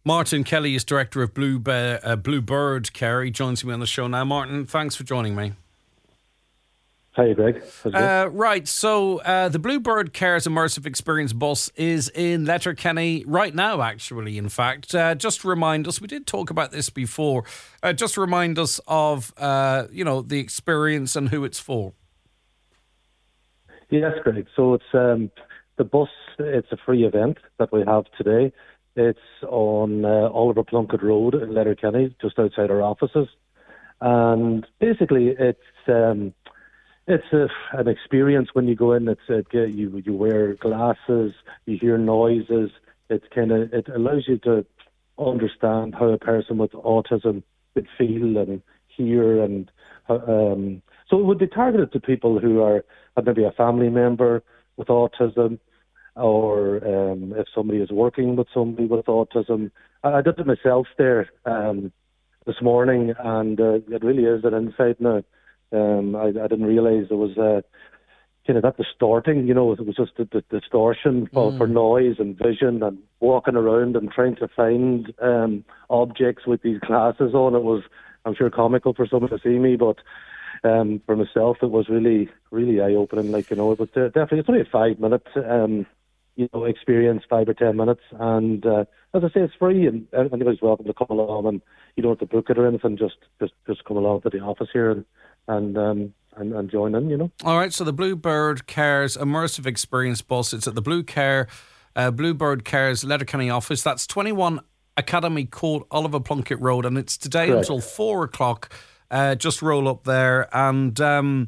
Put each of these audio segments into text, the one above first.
Martin Kelly is director of Bluebird Care. He joins me on the show now. Martin, thanks for joining me. Hi, Greg. Right, so the Bluebird Care's immersive experience bus is in Letterkenny right now, actually, in fact. Just remind us, we did talk about this before, just remind us of, the experience and who it's for. Yes, Greg. So it's the bus, it's a free event that we have today. It's on Oliver Plunkett Road in Letterkenny, just outside our offices. And basically, it's an experience when you go in. You wear glasses, you hear noises. It allows you to understand how a person with autism would feel and hear, and so it would be targeted to people who have maybe a family member with autism, or if somebody is working with somebody with autism. I did it myself there this morning, and it really is an insight now. I didn't realise there was that distorting, it was just the distortion for noise and vision and walking around and trying to find objects with these glasses on. It was, I'm sure, comical for someone to see me, but for myself it was really, really eye-opening. It was definitely, it's only a 5-minute experience, 5 or 10 minutes, and as I say, it's free, and anybody's welcome to come along, and you don't have to book it or anything. Just come along to the office here and join in, All right, so the Bluebird Care's immersive experience bus, it's at the Bluebird Care's Letterkenny office. That's 21 Academy Court, Oliver Plunkett Road, and it's today Correct. until 4 o'clock. Just roll up there and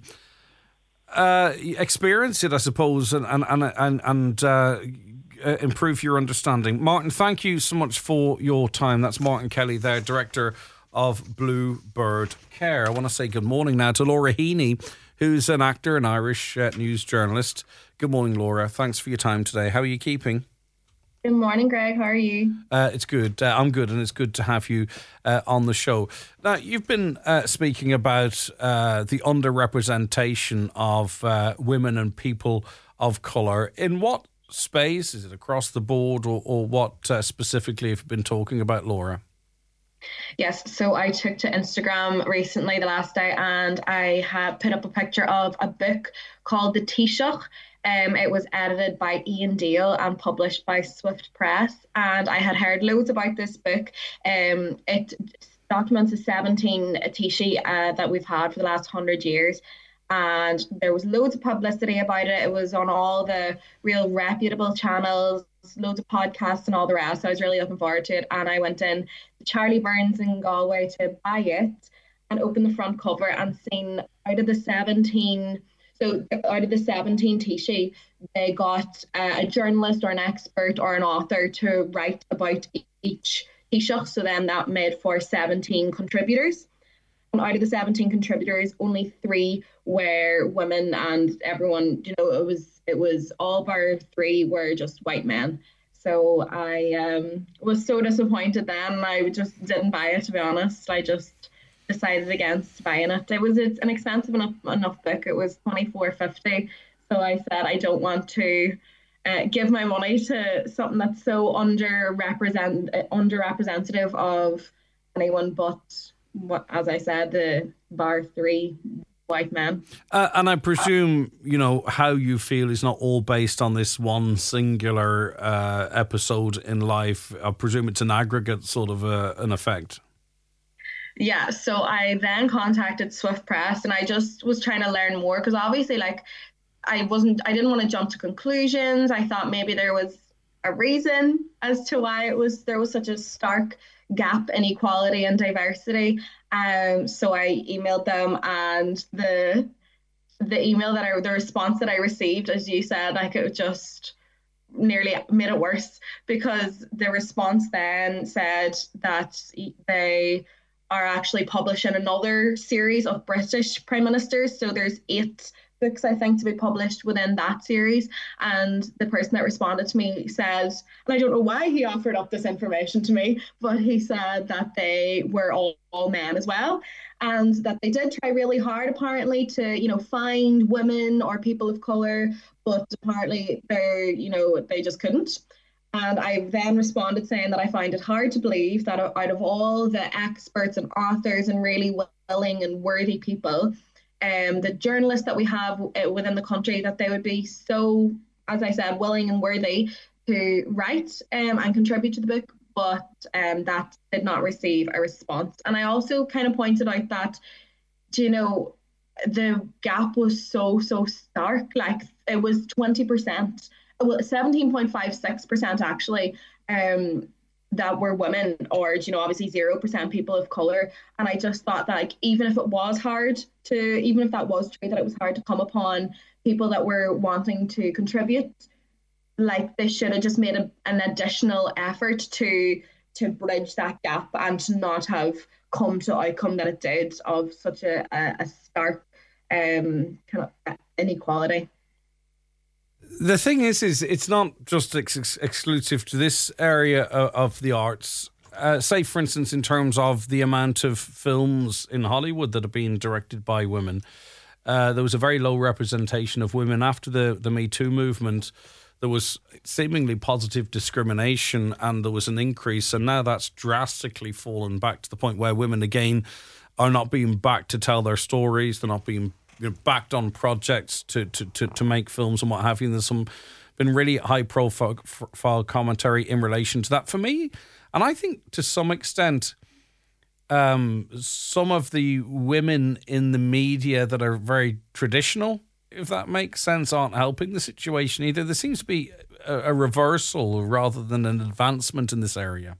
experience it, I suppose, and improve your understanding. Martin, thank you so much for your time. That's Martin Kelly there, director of Bluebird Care. I want to say good morning now to Laura Heaney, who's an actor and Irish news journalist. Good morning, Laura. Thanks for your time today. How are you keeping? Good morning, Greg. How are you? It's good. I'm good, and it's good to have you on the show. Now, you've been speaking about the underrepresentation of women and people of colour. In what space? Is it across the board, or what specifically have you been talking about, Laura? Yes, so I took to Instagram recently, the last day, and I have put up a picture of a book called The Taoiseach. It was edited by Ian Dale and published by Swift Press, and I had heard loads about this book. It documents the 17 Taoiseach that we've had for the last 100 years, and there was loads of publicity about it. It was on all the real reputable channels, loads of podcasts and all the rest. So I was really looking forward to it, and I went in to Charlie Burns in Galway to buy it and open the front cover and seen out of the 17 Taoiseach, they got a journalist or an expert or an author to write about each Taoiseach. So then that made for 17 contributors. And out of the 17 contributors, only 3 were women, and everyone, it was all bar 3 were just white men. So I was so disappointed then. I just didn't buy it, to be honest. I just decided against buying it. It's an expensive enough book. It was $24.50. So I said I don't want to give my money to something that's so underrepresentative of anyone but, as I said, the bar 3 white men. And I presume, how you feel is not all based on this one singular episode in life. I presume it's an aggregate sort of an effect. Yeah, so I then contacted Swift Press, and I just was trying to learn more, because obviously, I didn't want to jump to conclusions. I thought maybe there was a reason as to why there was such a stark gap in equality and diversity. So I emailed them, and the response that I received, as you said, it just nearly made it worse, because the response then said that they are actually publishing another series of British Prime Ministers. So there's 8 books, I think, to be published within that series. And the person that responded to me said, and I don't know why he offered up this information to me, but he said that they were all men as well, and that they did try really hard, apparently, to, find women or people of colour, but apparently they just couldn't. And I then responded saying that I find it hard to believe that out of all the experts and authors and really willing and worthy people, the journalists that we have within the country, that they would be so, as I said, willing and worthy to write and contribute to the book, but that did not receive a response. And I also kind of pointed out that, you know, the gap was so stark. Like it was 20%, well, 17.56% actually, that were women, or, you know, obviously 0% people of color. And I just thought that, like, even if that was true, that it was hard to come upon people that were wanting to contribute, like they should have just made an additional effort to bridge that gap and to not have come to the outcome that it did of such a stark kind of inequality. The thing is it's not just exclusive to this area of the arts. Say, for instance, in terms of the amount of films in Hollywood that are being directed by women, there was a very low representation of women after the Me Too movement. There was seemingly positive discrimination and there was an increase, and now that's drastically fallen back to the point where women again are not being backed to tell their stories. They're not being backed on projects to make films and what have you. And there's been really high profile commentary in relation to that for me. And I think to some extent, some of the women in the media that are very traditional, if that makes sense, aren't helping the situation either. There seems to be a reversal rather than an advancement in this area.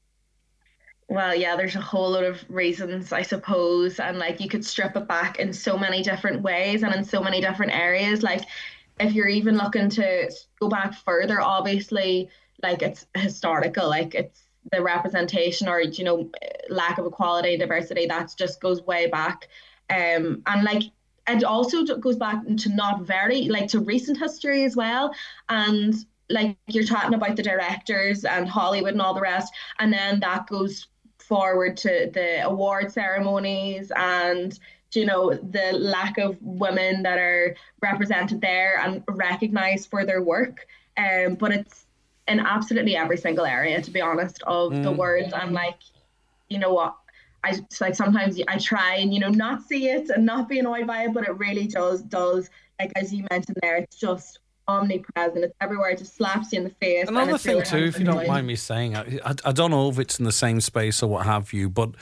Well, yeah, there's a whole lot of reasons, I suppose, and like you could strip it back in so many different ways and in so many different areas. Like if you're even looking to go back further, obviously, like it's historical, like it's the representation or, you know, lack of equality, diversity, that just goes way back. And like it also goes back to to recent history as well. And like you're talking about the directors and Hollywood and all the rest, and then that goes forward to the award ceremonies and, you know, the lack of women that are represented there and recognized for their work. But it's in absolutely every single area, to be honest, of the world. And like, you know what, I like sometimes I try and, you know, not see it and not be annoyed by it, but it really does like as you mentioned there, it's just omnipresent. It's everywhere. It just slaps you in the face. Another thing really too, if you don't mind me saying, I don't know if it's in the same space or what have you, but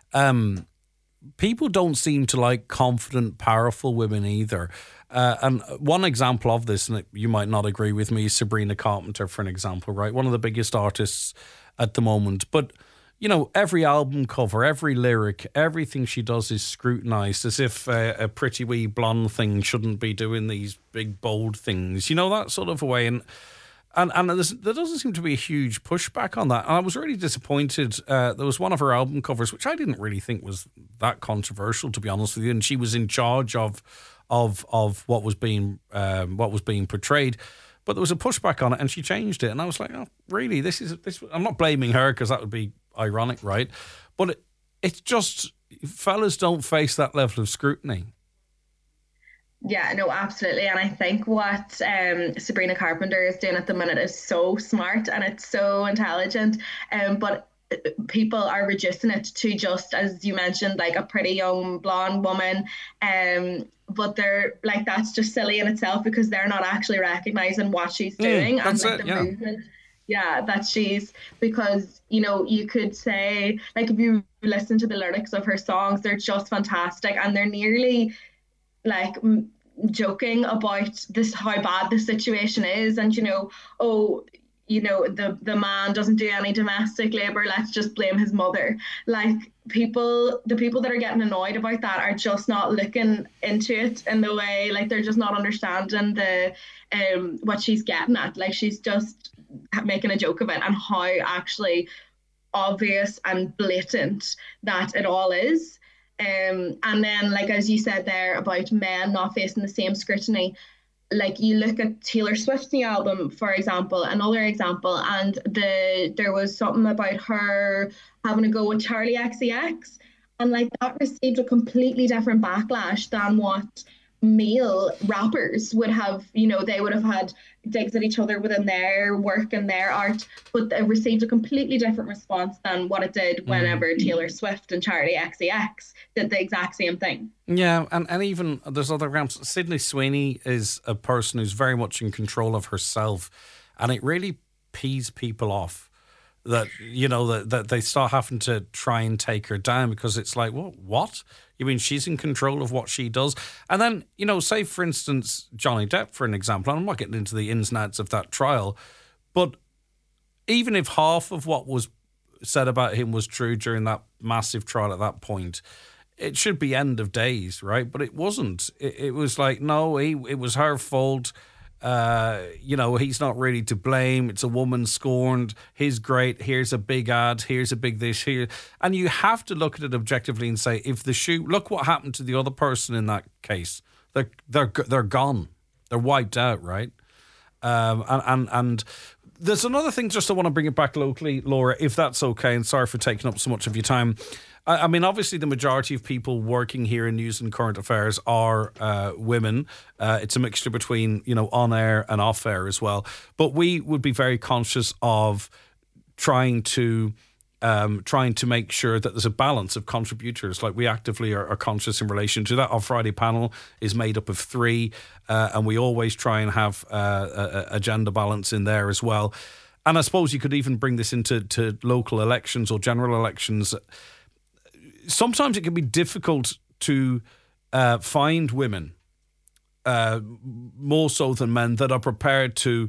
people don't seem to like confident, powerful women either. And one example of this, and you might not agree with me, is Sabrina Carpenter, for an example, right? One of the biggest artists at the moment. But, you know, every album cover, every lyric, everything she does is scrutinized as if a pretty wee blonde thing shouldn't be doing these big, bold things, you know, that sort of a way. And there doesn't seem to be a huge pushback on that. And I was really disappointed. There was one of her album covers, which I didn't really think was that controversial, to be honest with you. And she was in charge of what was being portrayed. But there was a pushback on it and she changed it. And I was like, oh, really? This I'm not blaming her because that would be ironic, right? But it's just, fellas don't face that level of scrutiny. Yeah, no, absolutely. And I think what Sabrina Carpenter is doing at the minute is so smart and it's so intelligent. But people are reducing it to just, as you mentioned, like a pretty young blonde woman. But they're like, that's just silly in itself because they're not actually recognizing what she's doing and like the movement. Yeah, that she's, because, you know, you could say, like, if you listen to the lyrics of her songs, they're just fantastic and they're nearly like joking about this, how bad the situation is. And, you know, oh, you know, the man doesn't do any domestic labor, let's just blame his mother. Like the people that are getting annoyed about that are just not looking into it in the way, like they're just not understanding the what she's getting at. Like she's just making a joke of it and how actually obvious and blatant that it all is. And then, like as you said there about men not facing the same scrutiny, like you look at Taylor Swift's new album, for example, another example, and there was something about her having a go with Charlie XCX, and like that received a completely different backlash than what male rappers would have, they would have had digs at each other within their work and their art, but it received a completely different response than what it did whenever Taylor Swift and Charli XCX did the exact same thing. Yeah, and even there's other examples. Sydney Sweeney is a person who's very much in control of herself, and it really pees people off that, that they start having to try and take her down, because it's like, well, what? You mean she's in control of what she does? And then, say, for instance, Johnny Depp, for an example, and I'm not getting into the ins and outs of that trial, but even if half of what was said about him was true during that massive trial at that point, it should be end of days, right? But it wasn't. It was like, no, it was her fault. He's not really to blame. It's a woman scorned. He's great. Here's a big ad. Here's a big this here. And you have to look at it objectively and say, if the shoe, look what happened to the other person in that case. They're gone. They're wiped out, right? And there's another thing, just I want to bring it back locally, Laura, if that's okay. And sorry for taking up so much of your time. I mean, obviously, the majority of people working here in news and current affairs are women. It's a mixture between, on air and off air as well. But we would be very conscious of trying to make sure that there's a balance of contributors. Like, we actively are conscious in relation to that. Our Friday panel is made up of 3, and we always try and have a gender balance in there as well. And I suppose you could even bring this into local elections or general elections. Sometimes it can be difficult to find women, more so than men, that are prepared to,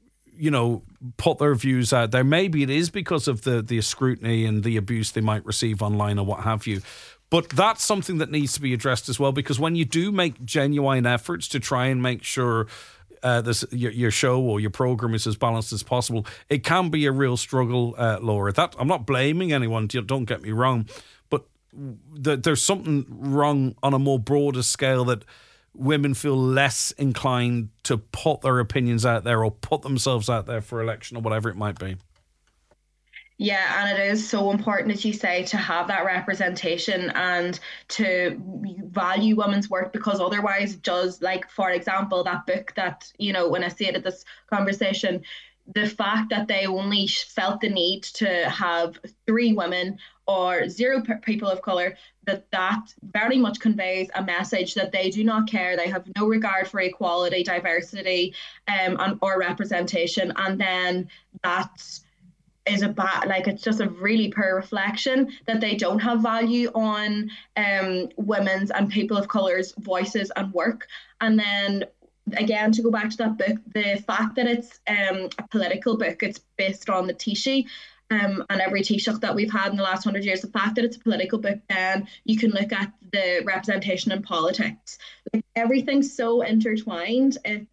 put their views out there. Maybe it is because of the scrutiny and the abuse they might receive online or what have you. But that's something that needs to be addressed as well, because when you do make genuine efforts to try and make sure your show or your program is as balanced as possible, it can be a real struggle, Laura. That I'm not blaming anyone, don't get me wrong, but there's something wrong on a more broader scale, that women feel less inclined to put their opinions out there or put themselves out there for election or whatever it might be. Yeah, and it is so important, as you say, to have that representation and to value women's work, because otherwise it does, like, for example, that book that, when I said at this conversation, the fact that they only felt the need to have 3 women or 0 people of colour, that very much conveys a message that they do not care. They have no regard for equality, diversity, or representation. And then that is it's just a really poor reflection that they don't have value on women's and people of colour's voices and work. And then, again, to go back to that book, the fact that it's a political book, it's based on the Taoiseach, and every Taoiseach that we've had in the last 100 years, the fact that it's a political book, then you can look at the representation in politics. Like, everything's so intertwined. It's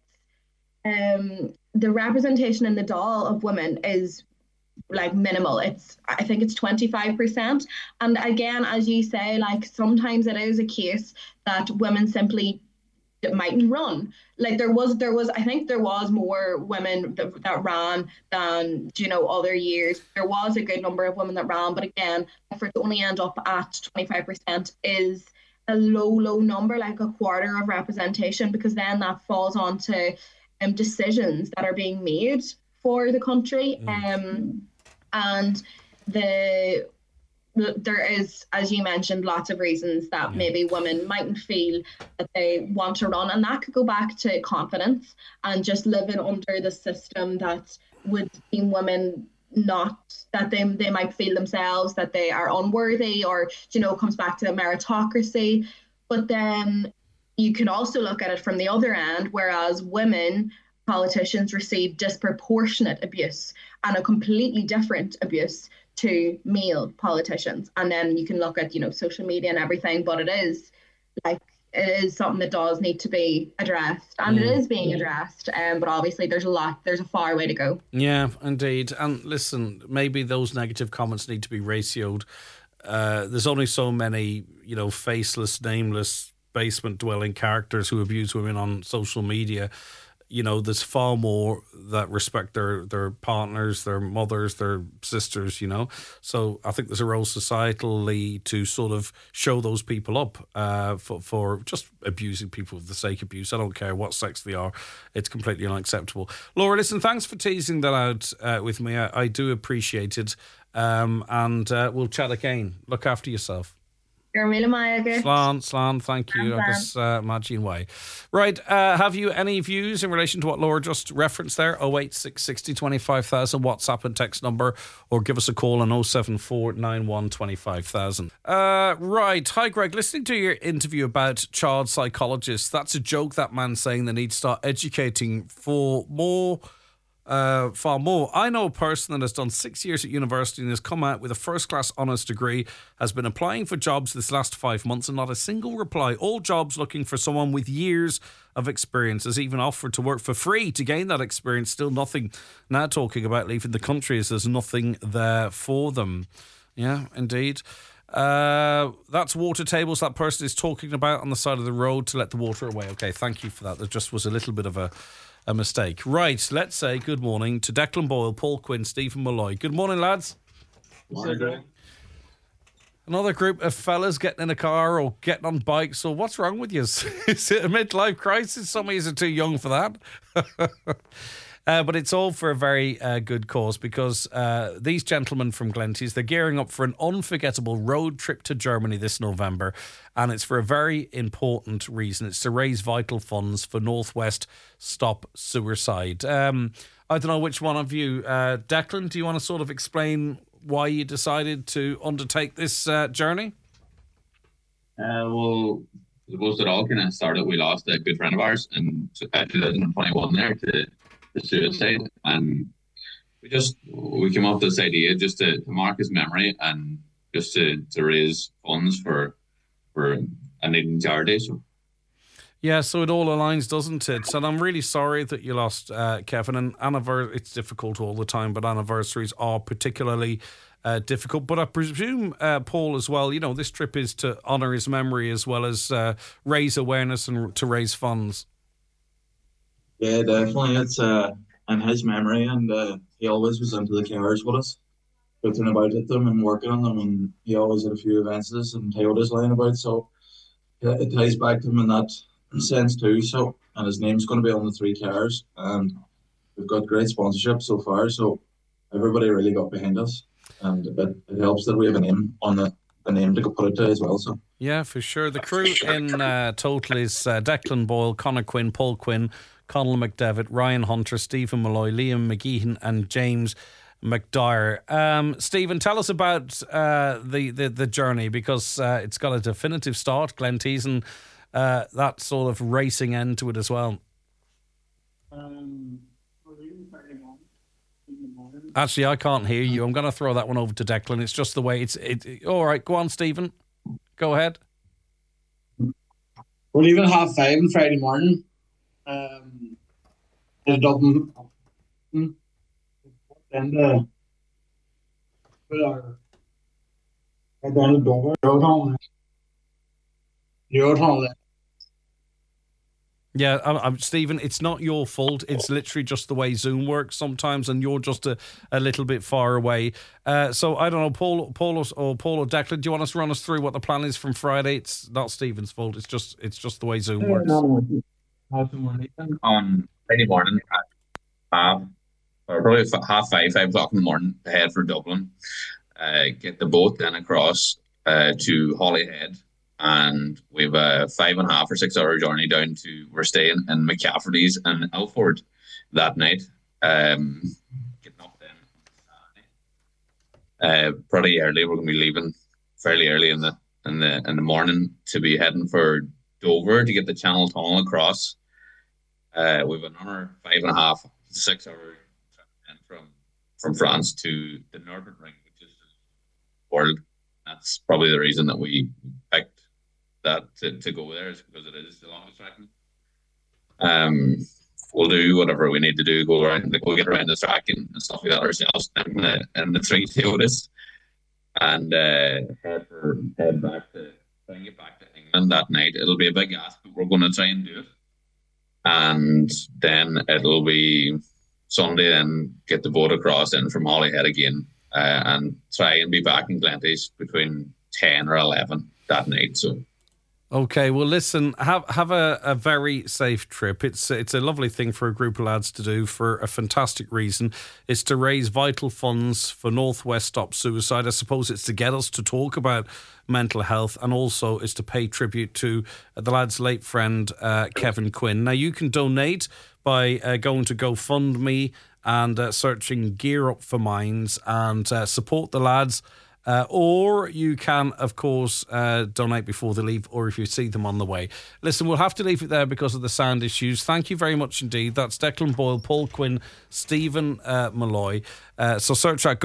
the representation in the Dáil of women is like minimal. I think it's 25%. And again, as you say, like, sometimes it is a case that women simply mightn't run. Like, there was I think there was more women that ran than other years. There was a good number of women that ran, but again, for it to only end up at 25% is a low number, like a quarter of representation, because then that falls onto decisions that are being made for the country. And there is, as you mentioned, lots of reasons that maybe women mightn't feel that they want to run, and that could go back to confidence and just living under the system that would deem women not, that they might feel themselves that they are unworthy, or comes back to meritocracy. But then you can also look at it from the other end, whereas women politicians receive disproportionate abuse and a completely different abuse to male politicians. And then you can look at, social media and everything, but it is something that does need to be addressed, and it is being addressed. But obviously there's a far way to go. Yeah, indeed. And listen, maybe those negative comments need to be ratioed. There's only so many, faceless, nameless, basement dwelling characters who abuse women on social media. there's far more that respect their partners, their mothers, their sisters, So I think there's a role societally to sort of show those people up for just abusing people for the sake of abuse. I don't care what sex they are. It's completely unacceptable. Laura, listen, thanks for teasing that out with me. I do appreciate it. And we'll chat again. Look after yourself. Slán, thank you. Agus Magine Way. Right, have you any views in relation to what Laura just referenced there? 086 60 25,000 WhatsApp and text number, or give us a call on 074 91 25,000. Right, hi Greg, listening to your interview about child psychologists, that's a joke, that man saying they need to start educating for more. Far more. I know a person that has done 6 years at university and has come out with a first-class honours degree, has been applying for jobs this last 5 months and not a single reply. All jobs looking for someone with years of experience, has even offered to work for free to gain that experience. Still nothing. Now talking about leaving the country as there's nothing there for them. Yeah, indeed. That's water tables that person is talking about on the side of the road to let the water away. Okay, thank you for that. There just was a little bit of a mistake. Right, let's say good morning to Declan Boyle, Paul Quinn, Stephen Malloy. Good morning, lads. Morning. Another group of fellas getting in a car or getting on bikes. So what's wrong with you? Is it a midlife crisis? Some of you are too young for that. But it's all for a very good cause, because these gentlemen from Glenties, they're gearing up for an unforgettable road trip to Germany this November, and it's for a very important reason. It's to raise vital funds for Northwest Stop Suicide. I don't know which one of you, Declan, do you want to sort of explain why you decided to undertake this journey? Well, I suppose it all kind of started. We lost a good friend of ours in 2021 there to suicide, and we came up with this idea just to mark his memory and just to raise funds for a needing charity. So yeah, so it all aligns, doesn't it? And I'm really sorry that you lost Kevin. And it's difficult all the time, but anniversaries are particularly difficult. But I presume, Paul, as well, this trip is to honour his memory as well as raise awareness and to raise funds. Yeah, definitely. It's in his memory, and he always was into the cars with us, looking about at them and working on them, and he always had a few events and Toyotas lying about, so it ties back to him in that sense too. So, and his name's going to be on the 3 cars, and we've got great sponsorship so far, so everybody really got behind us, and it helps that we have a name on the name to put it to as well. So yeah, for sure. The crew in total is Declan Boyle, Conor Quinn, Paul Quinn, Conal McDevitt, Ryan Hunter, Stephen Malloy, Liam McGeehan and James McDyer. Stephen, tell us about the journey, because it's got a definitive start, Glenties, and that sort of racing end to it as well. Actually, I can't hear you. I'm going to throw that one over to Declan. It's just the way it's... All right, go on, Stephen. Go ahead. We're leaving 5:30 on Friday morning. In Dublin. And we are down to Dover. Yeah, I'm Stephen, it's not your fault. It's literally just the way Zoom works sometimes, and you're just a little bit far away. So I don't know, Paul or Declan, do you want us to run us through what the plan is from Friday? It's not Stephen's fault. It's just the way Zoom works. on Friday morning at probably 5:30, 5 o'clock in the morning, to head for Dublin. Get the boat then across to Holyhead, and we have a 5.5 or 6 hour journey down to, we're staying in McCafferty's in Ilford that night. Getting up then pretty early. We're going to be leaving fairly early in the morning to be heading for Dover to get the Channel Tunnel across. We have another 5.5 to 6 hour trip from France to the Northern Ring, which is the world. That's probably the reason that we picked that to go there, is because it is the longest tracking. We'll do whatever we need to do, go get around the track and stuff like that ourselves in the 3 Toyotas, and try and get back to England that night. It'll be a big ask, but we're going to try and do it. and then it'll be Sunday and get the boat across in from Holyhead again, and try and be back in Glenties between 10 or 11 that night. So. Okay, well, listen, have a very safe trip. It's a lovely thing for a group of lads to do for a fantastic reason. It's to raise vital funds for Northwest Stop Suicide. I suppose it's to get us to talk about mental health, and also is to pay tribute to the lad's late friend, Kevin Quinn. Now, you can donate by going to GoFundMe and searching Gear Up for Minds and support the lads. Or you can, of course, donate before they leave, or if you see them on the way. Listen, we'll have to leave it there because of the sound issues. Thank you very much indeed. That's Declan Boyle, Paul Quinn, Stephen Malloy. So search out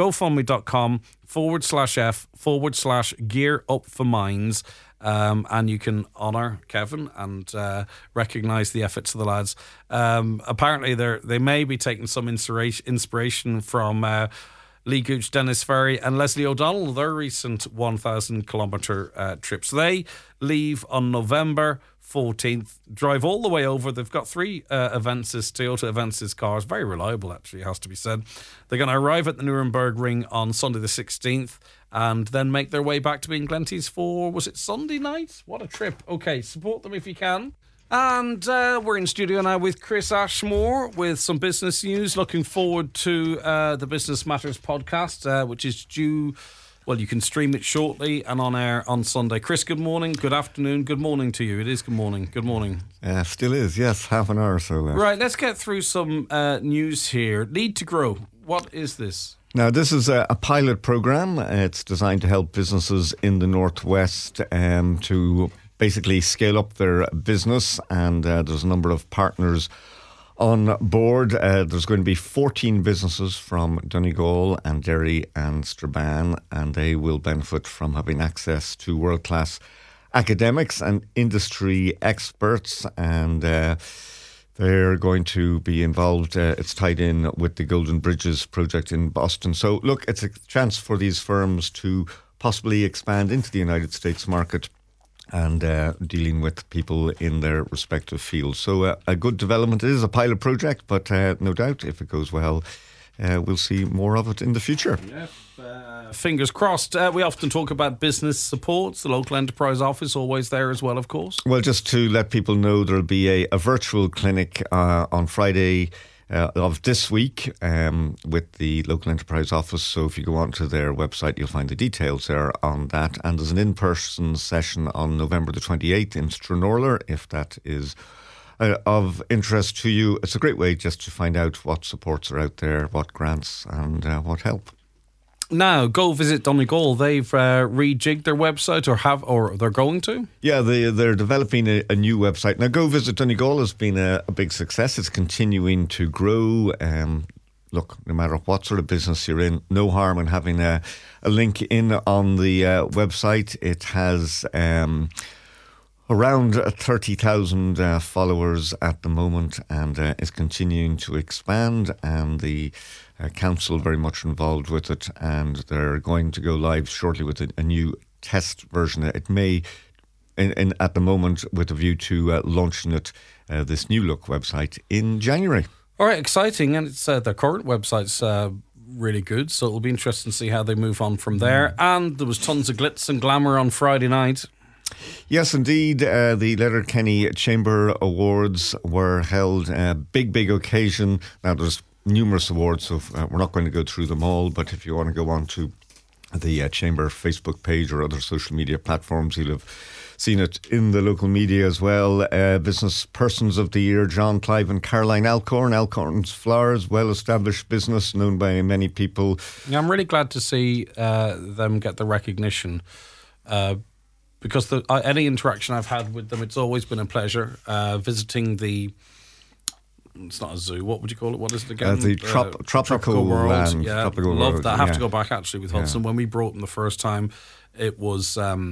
gofundme.com/F/Gear Up for Minds. And you can honour Kevin and recognise the efforts of the lads. Apparently, they may be taking some inspiration from Lee Gooch, Dennis Ferry and Leslie O'Donnell, their recent 1,000-kilometre trip. So they leave on November 14th, drive all the way over. They've got 3 Toyota Avensis cars, very reliable actually, has to be said. They're going to arrive at the Nuremberg Ring on Sunday the 16th and then make their way back to being Glenties for, was it Sunday night? What a trip. Okay, support them if you can. And we're in studio now with Chris Ashmore with some business news. Looking forward to the Business Matters podcast, which is due, well, you can stream it shortly and on air on Sunday. Chris, good morning, good afternoon, good morning to you. It is good morning. Good morning. Still is, yes, half an hour or so left. Right, let's get through some news here. Lead to Grow. What is this? Now, this is a pilot program. It's designed to help businesses in the Northwest to basically scale up their business, and there's a number of partners on board. There's going to be 14 businesses from Donegal and Derry and Strabane, and they will benefit from having access to world-class academics and industry experts, and they're going to be involved. It's tied in with the Golden Bridges project in Boston. So, look, it's a chance for these firms to possibly expand into the United States market and dealing with people in their respective fields. So a good development. It is a pilot project, but no doubt if it goes well, we'll see more of it in the future. Yep. Fingers crossed. We often talk about business supports. The local enterprise office always there as well, of course. Well, just to let people know, there'll be a virtual clinic on Friday of this week with the local enterprise office. So if you go onto their website, you'll find the details there on that. And there's an in-person session on November the 28th in Stranorlar, if that is of interest to you. It's a great way just to find out what supports are out there, what grants and what help. Now, go visit Donegal. They've rejigged their website, or they're going to? Yeah, they're developing a new website. Now, Go Visit Donegal has been a big success. It's continuing to grow. Look, no matter what sort of business you're in, no harm in having a link in on the website. It has around 30,000 followers at the moment, and is continuing to expand, and the council very much involved with it, and they're going to go live shortly with a new test version. It may, at the moment, with a view to launching it, this new look website in January. All right, exciting, and it's their current website's really good, so it'll be interesting to see how they move on from there. And there was tons of glitz and glamour on Friday night. Yes, indeed. The Letterkenny Chamber Awards were held. Big occasion. Now, there's numerous awards, so we're not going to go through them all, but if you want to go on to the Chamber Facebook page or other social media platforms, you'll have seen it in the local media as well. Business Persons of the Year, John Clive and Caroline Alcorn. Alcorn's Flowers, well-established business, known by many people. Yeah, I'm really glad to see them get the recognition, because any interaction I've had with them, it's always been a pleasure. Visiting the... It's not a zoo. What would you call it? What is it again? The tropical world. Land. Yeah, tropical love world. that. I have to go back actually with Hudson. When we brought them the first time, it was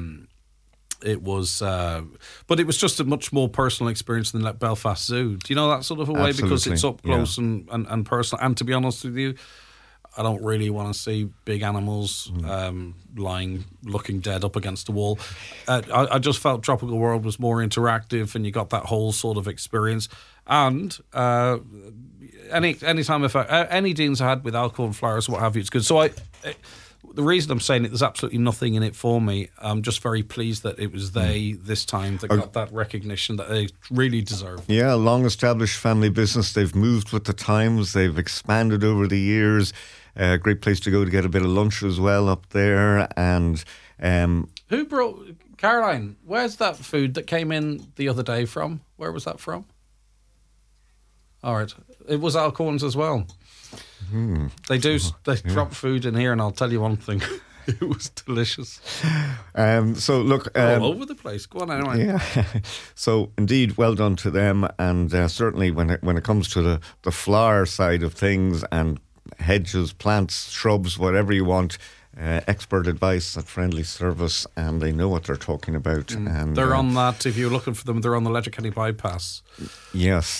but it was just a much more personal experience than that Belfast Zoo. Do you know that sort of a way? Absolutely. Because it's up close and personal. And to be honest with you, I don't really want to see big animals looking dead up against the wall. I just felt Tropical World was more interactive, and you got that whole sort of experience. And any deans I had with alcohol and flowers, what have you, it's good. So the reason I'm saying it, there's absolutely nothing in it for me. I'm just very pleased that it was they this time that got that recognition that they really deserve. Yeah, long-established family business. They've moved with the times. They've expanded over the years. Great place to go to get a bit of lunch as well up there. And who brought Caroline? Where's that food that came in the other day from? Where was that from? All right, it was Alcorns as well. They drop food in here, and I'll tell you one thing. It was delicious. So look, all over the place. Go on anyway. Yeah. So indeed, well done to them, and certainly when it comes to the flower side of things and hedges, plants, shrubs, whatever you want. Expert advice at friendly service, and they know what they're talking about. And they're on that. If you're looking for them, they're on the Letterkenny bypass. Yes.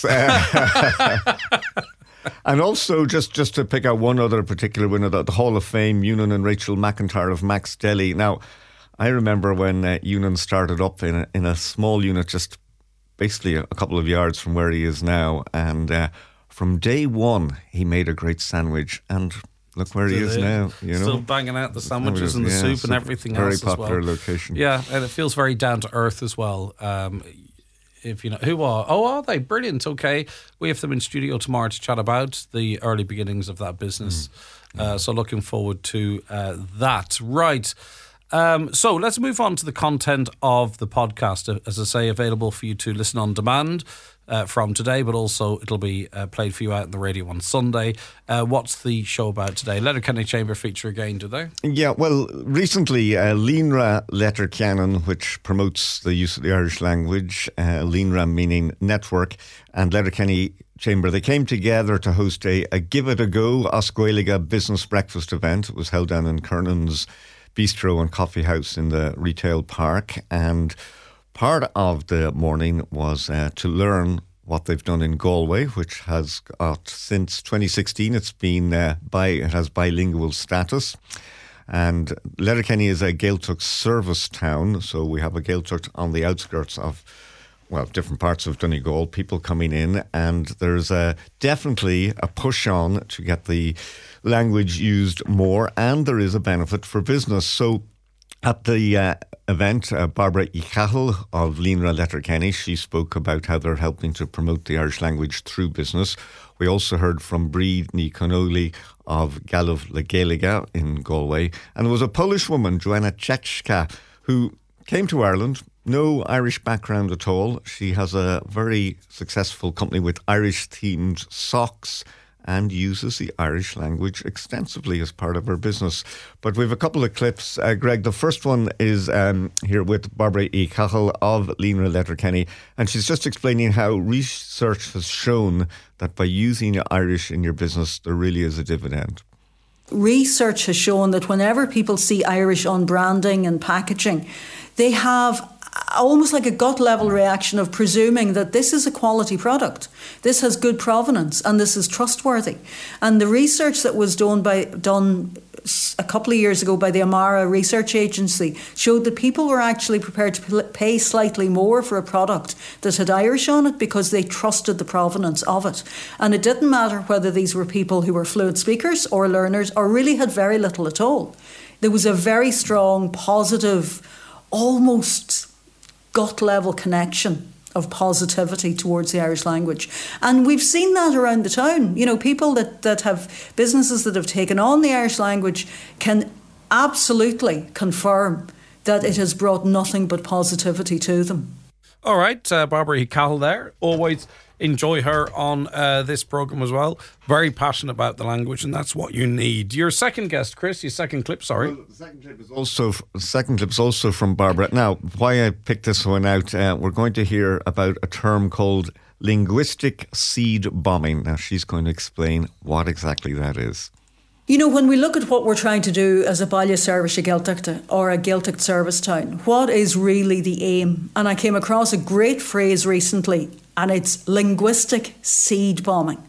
And also, just to pick out one other particular winner, the Hall of Fame, Ewan and Rachel McIntyre of Max Deli. Now, I remember when Ewan started up in a small unit, just basically a couple of yards from where he is now, and from day one, he made a great sandwich, and look where he is now. Still banging out the sandwiches and the soup and everything else as well. Very popular location. Yeah, and it feels very down to earth as well. If you know who are they? Brilliant. Okay, we have them in studio tomorrow to chat about the early beginnings of that business. So looking forward to that. Right. So let's move on to the content of the podcast. As I say, available for you to listen on demand from today, but also it'll be played for you out on the radio on Sunday. What's the show about today? Letterkenny Chamber feature again, do they? Yeah, well, recently Línra Letterkenny, which promotes the use of the Irish language, Línra meaning network, and Letterkenny Chamber, they came together to host a Give It a Go Oscueliga business breakfast event. It was held down in Kernan's Bistro and Coffee House in the retail park, and part of the morning was to learn what they've done in Galway, which has got, since 2016, it has bilingual status. And Letterkenny is a Gaeltacht service town, so we have a Gaeltacht on the outskirts of, different parts of Donegal, people coming in, and there's definitely a push on to get the language used more, and there is a benefit for business. So at the event, Barbara Ichahel of Línra Letterkenny, she spoke about how they're helping to promote the Irish language through business. We also heard from Brí Ní Conolly of Gaillimh le Gaeilge in Galway. And there was a Polish woman, Joanna Czechka, who came to Ireland, no Irish background at all. She has a very successful company with Irish-themed socks and uses the Irish language extensively as part of her business. But we have a couple of clips. Greg, the first one is here with Barbara E. Cahill of Línra Letterkenny, and she's just explaining how research has shown that by using Irish in your business, there really is a dividend. Research has shown that whenever people see Irish on branding and packaging, they have almost like a gut level reaction of presuming that this is a quality product, this has good provenance, and this is trustworthy. And the research that was done a couple of years ago by the Amara Research Agency showed that people were actually prepared to pay slightly more for a product that had Irish on it because they trusted the provenance of it. And it didn't matter whether these were people who were fluent speakers or learners or really had very little at all. There was a very strong, positive, almost gut level connection of positivity towards the Irish language. And we've seen that around the town. You know, people that have businesses that have taken on the Irish language can absolutely confirm that it has brought nothing but positivity to them. All right, Barbara Cahill there. Always enjoy her on this programme as well. Very passionate about the language, and that's what you need. Your second guest, Chris, your second clip, sorry. Well, the second clip is also from Barbara. Now, why I picked this one out, we're going to hear about a term called linguistic seed bombing. Now, she's going to explain what exactly that is. You know, when we look at what we're trying to do as a Baile Service Gaeltachta or a Gaeltacht service town, what is really the aim? And I came across a great phrase recently, and it's linguistic seed bombing.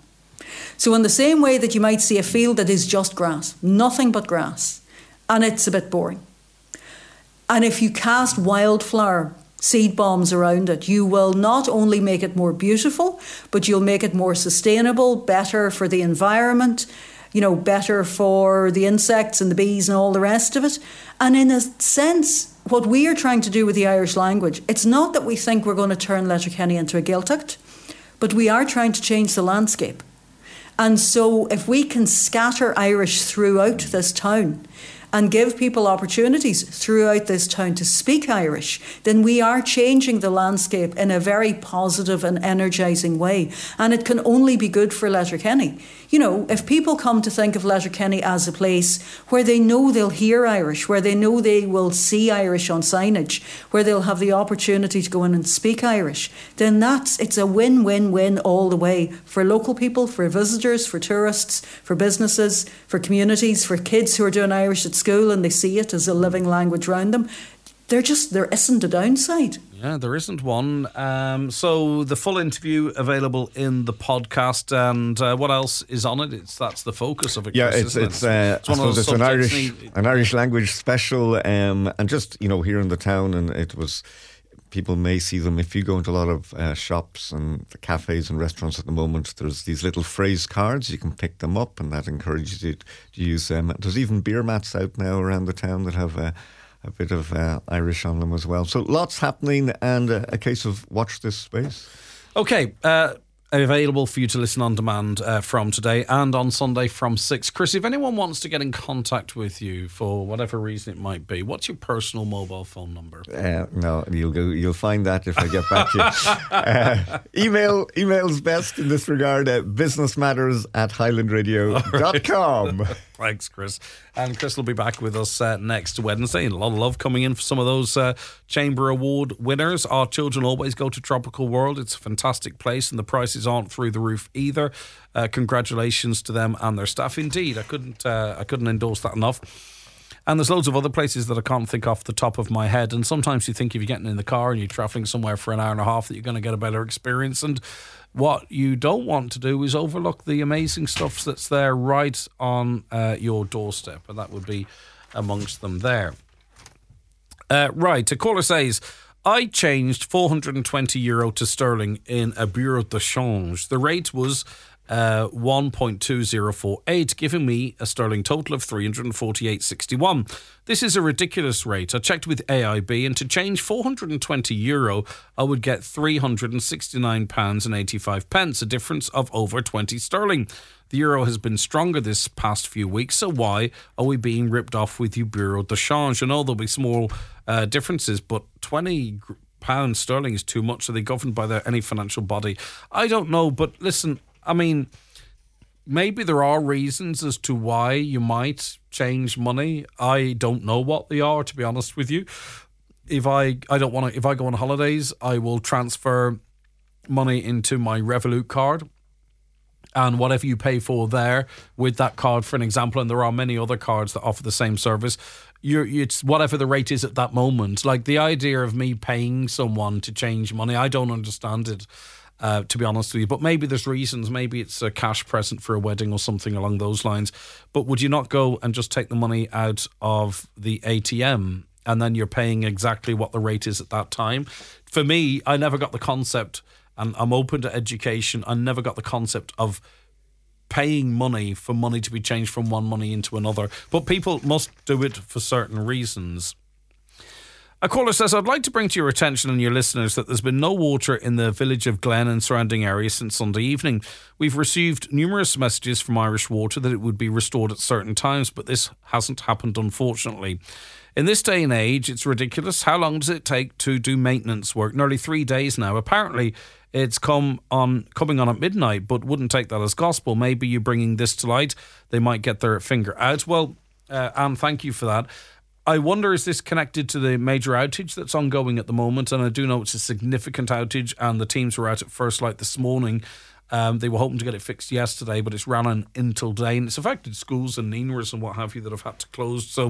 So in the same way that you might see a field that is just grass, nothing but grass, and it's a bit boring. And if you cast wildflower seed bombs around it, you will not only make it more beautiful, but you'll make it more sustainable, better for the environment, better for the insects and the bees and all the rest of it. And in a sense, what we are trying to do with the Irish language, it's not that we think we're going to turn Letterkenny into a Gaeltacht, but we are trying to change the landscape. And so if we can scatter Irish throughout this town and give people opportunities throughout this town to speak Irish, then we are changing the landscape in a very positive and energising way. And it can only be good for Letterkenny. If people come to think of Letterkenny as a place where they know they'll hear Irish, where they know they will see Irish on signage, where they'll have the opportunity to go in and speak Irish, then it's a win-win-win all the way for local people, for visitors, for tourists, for businesses, for communities, for kids who are doing Irish at school and they see it as a living language around them. There isn't a downside. Yeah, there isn't one. So the full interview available in the podcast, and what else is on it? That's the focus of it. Yeah, Chris, it's an Irish language special, and just here in the town, and it was. People may see them if you go into a lot of shops and the cafes and restaurants at the moment. There's these little phrase cards. You can pick them up, and that encourages you to use them. There's even beer mats out now around the town that have a bit of Irish on them as well. So lots happening, and a case of watch this space. Okay, available for you to listen on demand from today and on Sunday from 6. Chris, if anyone wants to get in contact with you for whatever reason it might be, what's your personal mobile phone number? No, you'll find that if I get back to you. Email's best in this regard. businessmatters@highlandradio.com. Thanks, Chris. And Chris will be back with us next Wednesday. And a lot of love coming in for some of those Chamber Award winners. Our children always go to Tropical World. It's a fantastic place, and the prices aren't through the roof either. Congratulations to them and their staff. Indeed, I couldn't endorse that enough. And there's loads of other places that I can't think off the top of my head. And sometimes you think if you're getting in the car and you're travelling somewhere for an hour and a half that you're going to get a better experience. And what you don't want to do is overlook the amazing stuff that's there right on your doorstep. And that would be amongst them there. Right, a caller says, I changed €420 to sterling in a bureau de change. The rate was 1.2048, giving me a sterling total of 348.61. This is a ridiculous rate. I checked with AIB, and to change €420, I would get £369.85, a difference of over 20 sterling. The euro has been stronger this past few weeks, so why are we being ripped off with you bureau de change? I know there'll be small differences, but £20 sterling is too much. Are they governed by any financial body? I don't know, but listen, I mean, maybe there are reasons as to why you might change money. I don't know what they are, to be honest with you. If I go on holidays, I will transfer money into my Revolut card, and whatever you pay for there with that card, for an example, and there are many other cards that offer the same service, it's whatever the rate is at that moment. Like the idea of me paying someone to change money, I don't understand it. To be honest with you, but maybe there's reasons. Maybe it's a cash present for a wedding or something along those lines. But would you not go and just take the money out of the ATM and then you're paying exactly what the rate is at that time? For me, I never got the concept, and I'm open to education, I never got the concept of paying money for money to be changed from one money into another. But people must do it for certain reasons. A caller says, I'd like to bring to your attention and your listeners that there's been no water in the village of Glen and surrounding areas since Sunday evening. We've received numerous messages from Irish Water that it would be restored at certain times, but this hasn't happened, unfortunately. In this day and age, it's ridiculous. How long does it take to do maintenance work? Nearly 3 days now. Apparently, it's coming on at midnight, but wouldn't take that as gospel. Maybe you bringing this to light, they might get their finger out. Well, Anne, thank you for that. I wonder, is this connected to the major outage that's ongoing at the moment? And I do know it's a significant outage, and the teams were out at first light this morning. They were hoping to get it fixed yesterday, but it's ran on until today, and it's affected schools and Neeners and what have you that have had to close. So,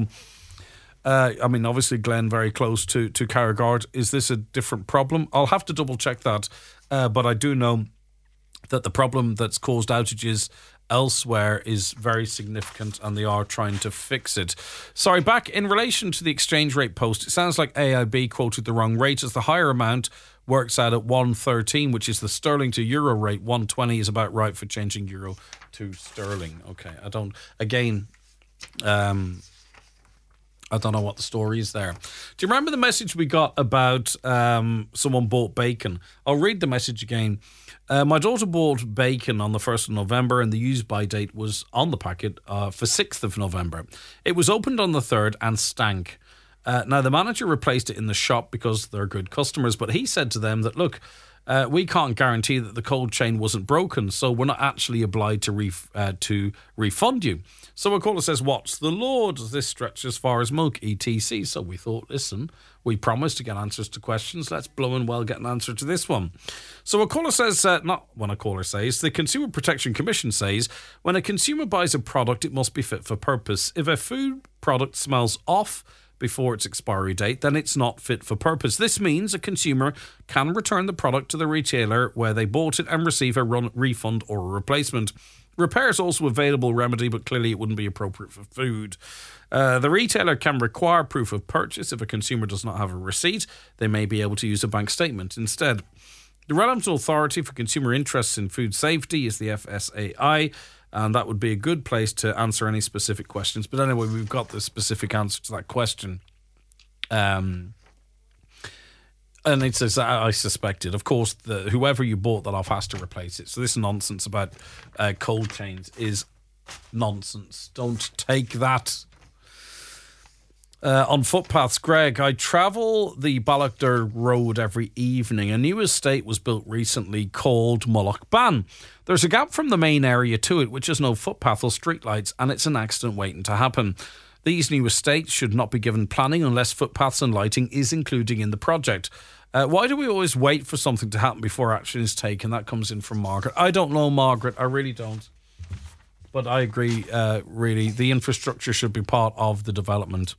I mean, obviously Glen very close to Carragard. Is this a different problem? I'll have to double check that, but I do know that the problem that's caused outages elsewhere is very significant and they are trying to fix it. Sorry, back in relation to the exchange rate post, it sounds like AIB quoted the wrong rate, as the higher amount works out at 113, which is the sterling to euro rate. 120 is about right for changing euro to sterling. Okay, I don't know what the story is there. Do you remember the message we got about someone bought bacon? I'll read the message again. My daughter bought bacon on the 1st of November and the use-by date was on the packet for 6th of November. It was opened on the 3rd and stank. Now, the manager replaced it in the shop because they're good customers, but he said to them that, look, we can't guarantee that the cold chain wasn't broken, so we're not actually obliged to refund you. So a caller says, what's the law? Does this stretch as far as milk, etc.? So we thought, listen, we promised to get answers to questions. Let's blow and well get an answer to this one. So a caller says, not when a caller says, the Consumer Protection Commission says, when a consumer buys a product, it must be fit for purpose. If a food product smells off before its expiry date, then it's not fit for purpose. This means a consumer can return the product to the retailer where they bought it and receive a refund or a replacement. Repair is also available remedy, but clearly it wouldn't be appropriate for food. The retailer can require proof of purchase. If a consumer does not have a receipt, they may be able to use a bank statement instead. The relevant authority for consumer interests in food safety is the FSAI, and that would be a good place to answer any specific questions. But anyway, we've got the specific answer to that question. And it says, I suspected. Of course, whoever you bought that off has to replace it. So this nonsense about cold chains is nonsense. Don't take that. On footpaths, Greg, I travel the Ballochder Road every evening. A new estate was built recently called Mullach Ban. There's a gap from the main area to it, which has no footpath or streetlights, and it's an accident waiting to happen. These new estates should not be given planning unless footpaths and lighting is included in the project. Why do we always wait for something to happen before action is taken? That comes in from Margaret. I don't know, Margaret. I really don't. But I agree, really. The infrastructure should be part of the development.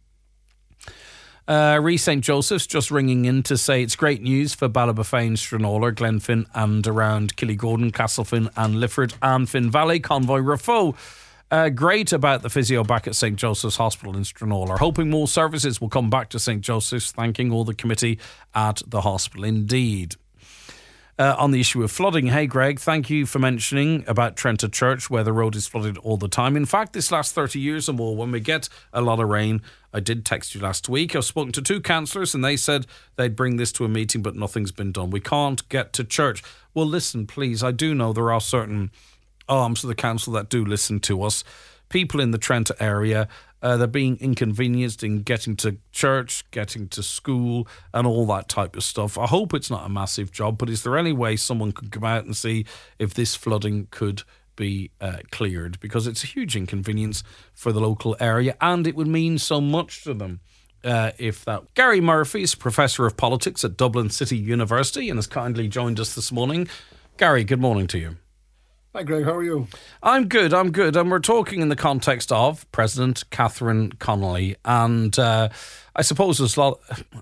Ree St. Joseph's just ringing in to say it's great news for Ballybofane, Stranraer, Glenfin and around Killygordon, Castlefin and Lifford and Finn Valley, Convoy Rafo. Great about the physio back at St. Joseph's Hospital in Stranraer. Hoping more services will come back to St. Joseph's. Thanking all the committee at the hospital indeed. On the issue of flooding, hey Greg, thank you for mentioning about Trenta Church where the road is flooded all the time. In fact, this last 30 years or more, when we get a lot of rain, I did text you last week. I've spoken to 2 councillors and they said they'd bring this to a meeting, but nothing's been done. We can't get to church. Well, listen, please, I do know there are certain arms of the council that do listen to us. People in the Trenta area, they're being inconvenienced in getting to church, getting to school and all that type of stuff. I hope it's not a massive job, but is there any way someone could come out and see if this flooding could be cleared? Because it's a huge inconvenience for the local area and it would mean so much to them. If that. Gary Murphy is Professor of Politics at Dublin City University and has kindly joined us this morning. Gary, good morning to you. Hi Greg, how are you? I'm good. And we're talking in the context of President Catherine Connolly. And I suppose there's a lot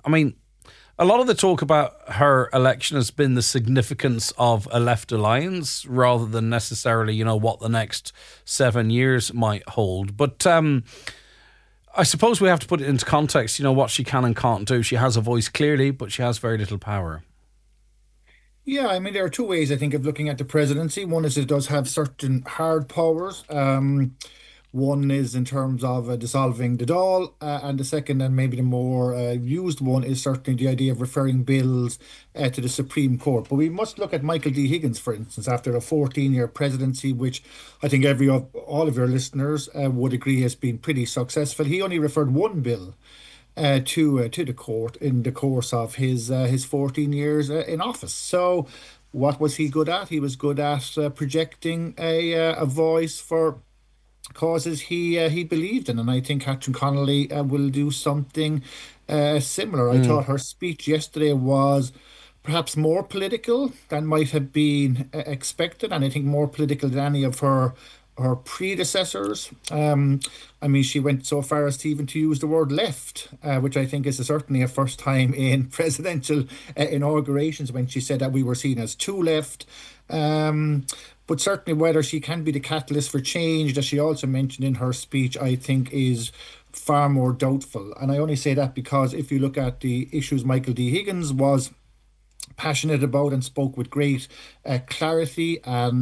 of the talk about her election has been the significance of a left alliance rather than necessarily, what the next 7 years might hold. But I suppose we have to put it into context, what she can and can't do. She has a voice clearly, but she has very little power. Yeah, there are 2 ways, I think, of looking at the presidency. One is it does have certain hard powers. One is in terms of dissolving the Dáil, and the second, and maybe the more used one, is certainly the idea of referring bills to the Supreme Court. But we must look at Michael D. Higgins, for instance, after a 14-year presidency, which I think all of your listeners would agree has been pretty successful. He only referred one bill to the court in the course of his 14 years in office. So what was he good at? He was good at projecting a voice for causes he believed in, and I think Catherine Connolly will do something similar. I thought her speech yesterday was perhaps more political than might have been expected, and I think more political than any of her her predecessors. I mean, she went so far as to even to use the word left, which I think is certainly a first time in presidential inaugurations, when she said that we were seen as too left. But certainly whether she can be the catalyst for change, that she also mentioned in her speech, I think is far more doubtful. And I only say that because if you look at the issues Michael D. Higgins was passionate about and spoke with great clarity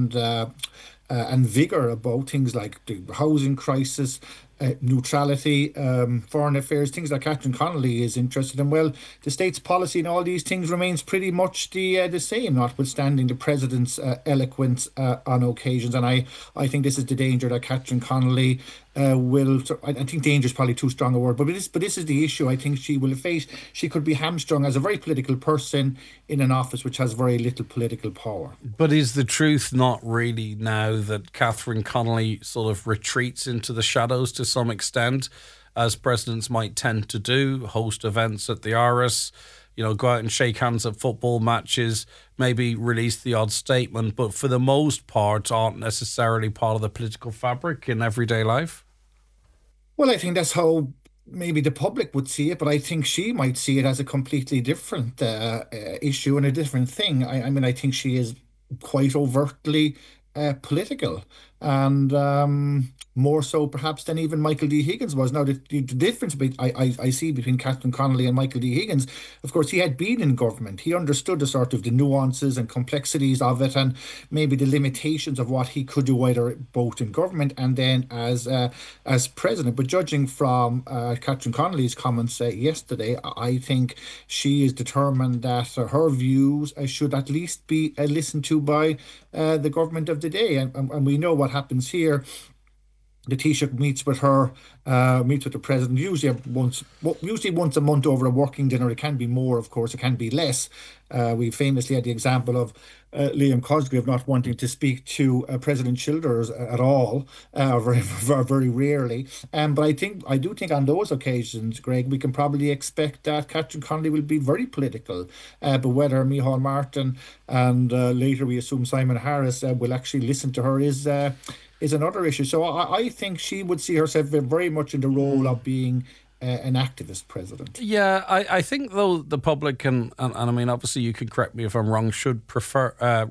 and vigor about things like the housing crisis, neutrality, foreign affairs, things that Catherine Connolly is interested in. Well, the state's policy and all these things remains pretty much the same, notwithstanding the president's eloquence on occasions. And I think this is the danger that Catherine Connolly will. I think danger is probably too strong a word, but this is the issue I think she will face. She could be hamstrung as a very political person in an office which has very little political power. But is the truth not really now that Catherine Connolly sort of retreats into the shadows to some extent, as presidents might tend to do, host events at the Áras, go out and shake hands at football matches, maybe release the odd statement, but for the most part aren't necessarily part of the political fabric in everyday life? Well, I think that's how maybe the public would see it, but I think she might see it as a completely different issue and a different thing. I mean, I think she is quite overtly political, and more so perhaps than even Michael D. Higgins was. Now, the difference I see between Catherine Connolly and Michael D. Higgins, of course, he had been in government. He understood the sort of the nuances and complexities of it, and maybe the limitations of what he could do, either both in government and then as president. But judging from Catherine Connolly's comments yesterday, I think she is determined that her views should at least be listened to by the government of the day. And we know what happens here. The Taoiseach meets with the president usually once a month over a working dinner. It can be more, of course, it can be less. We famously had the example of Liam Cosgrave not wanting to speak to President Childers at all, very, very rarely. But I do think on those occasions, Greg, we can probably expect that Catherine Connolly will be very political. But whether Micheál Martin and later we assume Simon Harris will actually listen to her is another issue. So I think she would see herself very much in the role of being an activist president. Yeah, I think though the public can, and I mean obviously you can correct me if I'm wrong, should prepare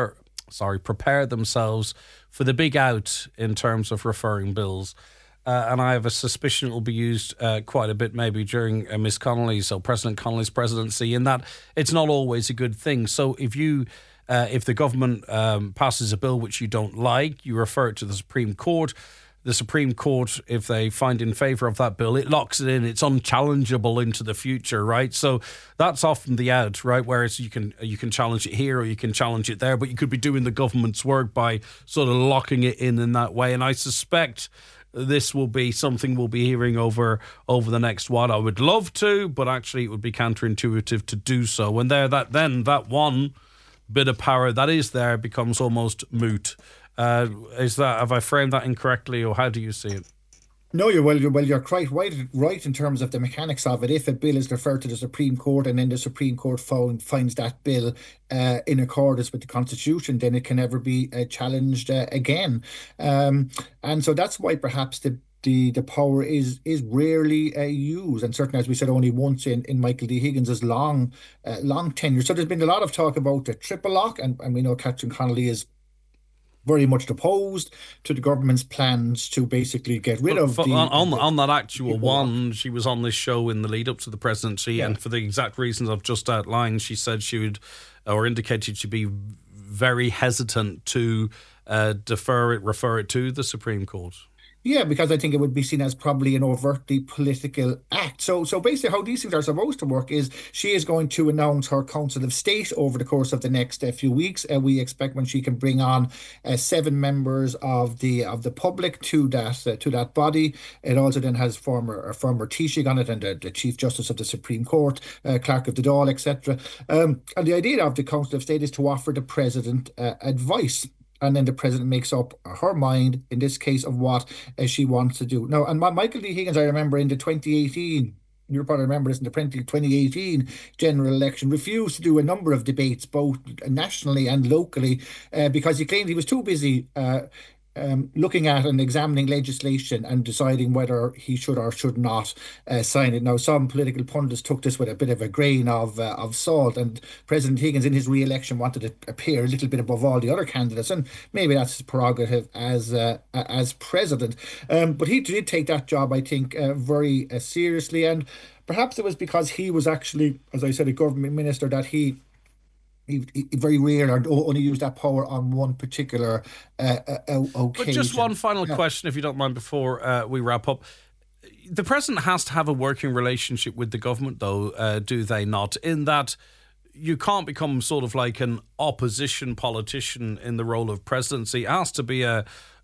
themselves for the big out in terms of referring bills. And I have a suspicion it will be used quite a bit maybe during Miss Connolly's or President Connolly's presidency, in that it's not always a good thing. So if the government passes a bill which you don't like, you refer it to the Supreme Court. The Supreme Court, if they find in favour of that bill, it locks it in. It's unchallengeable into the future, right? So that's often the out, right? Whereas you can challenge it here or you can challenge it there, but you could be doing the government's work by sort of locking it in that way. And I suspect this will be something we'll be hearing over the next while. I would love to, but actually it would be counterintuitive to do so. And that one bit of power that is there becomes almost moot. Have I framed that incorrectly, or how do you see it? No, you're quite right in terms of the mechanics of it. If a bill is referred to the Supreme Court and then the Supreme Court finds that bill in accordance with the Constitution, then it can never be challenged again. And so that's why perhaps the power is rarely used, and certainly, as we said, only once in Michael D. Higgins' long tenure. So there's been a lot of talk about the triple lock, and we know Catherine Connolly is very much opposed to the government's plans to basically get rid of on that actual one. She was on this show in the lead up to the presidency, and for the exact reasons I've just outlined, she said she would, or indicated she'd be very hesitant to refer it to the Supreme Court. Yeah, because I think it would be seen as probably an overtly political act. So basically how these things are supposed to work is she is going to announce her Council of State over the course of the next few weeks. We expect when she can bring on 7 members of the public to that body. It also then has former Taoiseach on it, and the Chief Justice of the Supreme Court, Clerk of the Dáil, etc. And the idea of the Council of State is to offer the President advice. And then the president makes up her mind, in this case, of what she wants to do. Now, and Michael D. Higgins, I remember in the 2018, you probably remember this, in the 2018 general election, refused to do a number of debates, both nationally and locally, because he claimed he was too busy looking at and examining legislation and deciding whether he should or should not sign it. Now, some political pundits took this with a bit of a grain of salt, and President Higgins in his re-election wanted to appear a little bit above all the other candidates, and maybe that's his prerogative as president. But he did take that job, I think, very seriously, and perhaps it was because he was actually, as I said, a government minister, that he very rare or only use that power on one particular occasion. But just one final question, if you don't mind, before we wrap up. The president has to have a working relationship with the government, though, do they not? In that you can't become sort of like an opposition politician in the role of presidency. It has to be a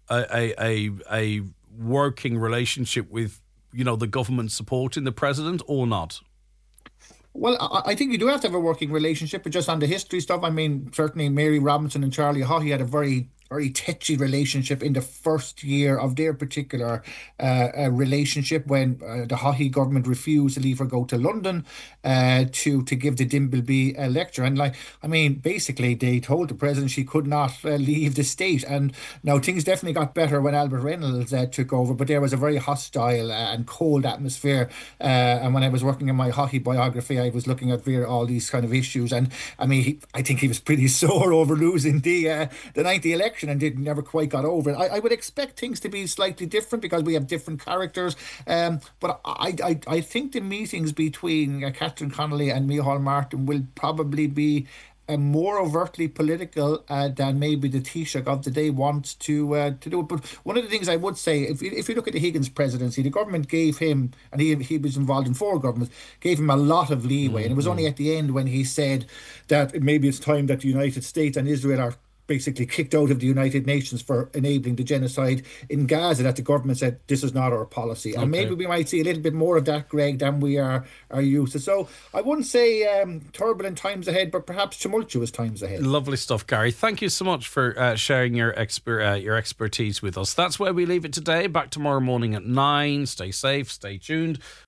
working relationship with, the government supporting the president, or not? Well, I think you do have to have a working relationship, but just on the history stuff, I mean, certainly Mary Robinson and Charlie Haughey had a very touchy relationship in the first year of their particular relationship, when the Haughey government refused to leave her go to London to give the Dimbleby a lecture. And basically they told the president she could not leave the state. And now things definitely got better when Albert Reynolds took over, but there was a very hostile and cold atmosphere. And when I was working on my Haughey biography, I was looking at all these kind of issues. And I think he was pretty sore over losing the 90 election and never quite got over it. I would expect things to be slightly different because we have different characters. But I think the meetings between Catherine Connolly and Micheál Martin will probably be more overtly political than maybe the Taoiseach of the day wants to do it. But one of the things I would say, if you look at the Higgins presidency, the government gave him, and he was involved in 4 governments, gave him a lot of leeway. And it was only at the end when he said that maybe it's time that the United States and Israel are basically kicked out of the United Nations for enabling the genocide in Gaza that the government said this is not our policy. And maybe we might see a little bit more of that, Greg, than we are used to. So I wouldn't say turbulent times ahead, but perhaps tumultuous times ahead. Lovely stuff, Gary. Thank you so much for sharing your expertise with us. That's where we leave it today. Back tomorrow morning at 9. Stay safe, stay tuned.